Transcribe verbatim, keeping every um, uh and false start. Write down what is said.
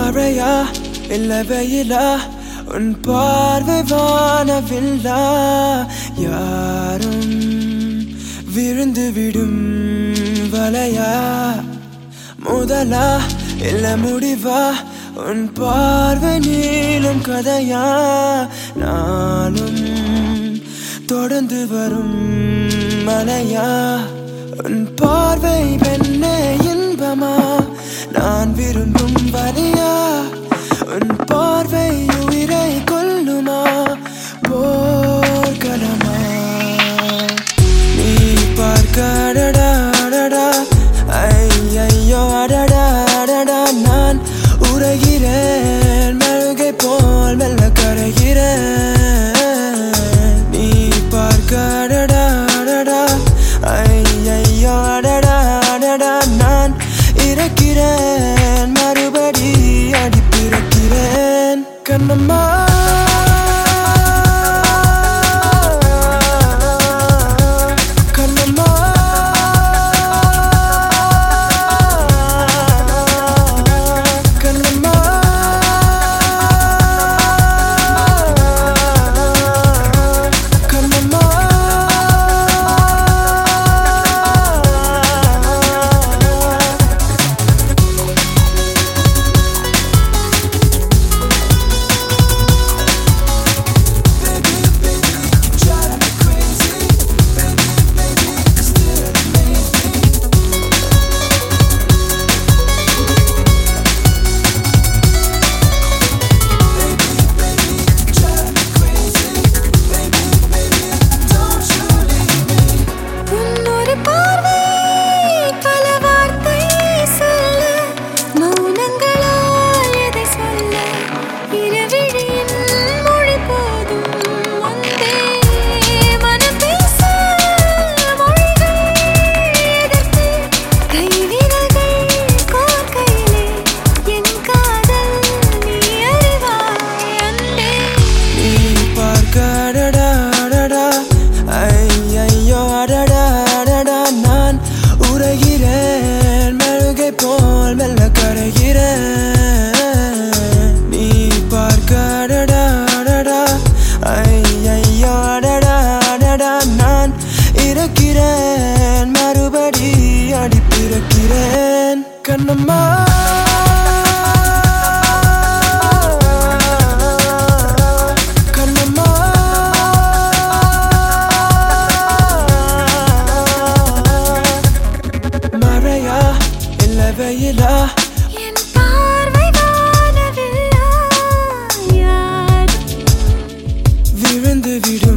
மழையா இல்ல வெயிலா உன் பார்வை வானவில்லா யாரும் விழுந்து விடும் வலையா முதலா இல்ல முடிவா உன் பார்வை நீளும் கதையா நானும் தொடர்ந்து வரும் மலையா உன் பார்வை பெண்ணே இன்பமா நான் விரும்பும் வலியா உன் பார்வை உயிரை கொல்லுமா போர்க்களமா நீ பார்க்க அடடா அடடா ஐயையோ அடடா அடடா நான் உரைகிறேன் மெழுகை போல் மெல்ல கரைகிறேன் நீ பார்க்க அடடா அடடா ஐயையோ அடடா அடடா நான் இறக்கிறேன் மறுபடி அடிப்பிறக்கிறேன் கண்ணம்மா போல் மெல்ல கரைகிறேன் நீ பார்க்க அடடா அடடா ஐயையோ அடடா அடடா நான் இறக்கிறேன் மறுபடி அடிப்பிறக்கிறேன் கண்ணம்மா வெயிலா என் பார்வை வானவில்லா யாரும் விழுந்து விடும்